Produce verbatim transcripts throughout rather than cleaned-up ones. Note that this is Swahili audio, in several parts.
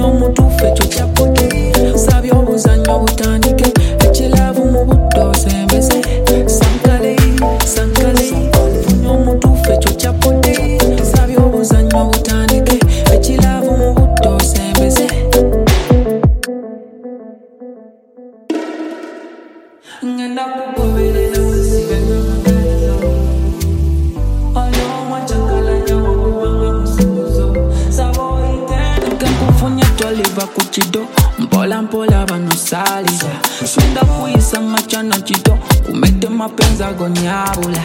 funyo mutufe cho chapote sabyo buzanyo butandike ekilavu mu buddo sembese sankale sankale funyo mutufe cho chapote sabyo buzanyo butandike ekilavu mu buddo sembese ngenda kugoberera musibe ng'amagalizo ono mwachakala nyawo kubanga musuzo sabo itendo kenkufunya twaliva ku kido mpola mpola banosaliza swenda kuyisa machana kido kumete mapenzi agonyabula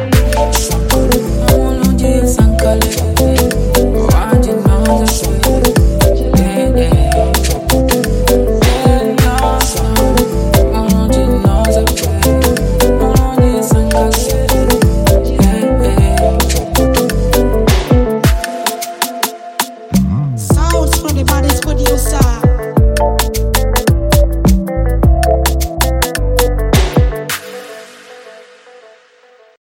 sankale uno jiye sankale wanje naza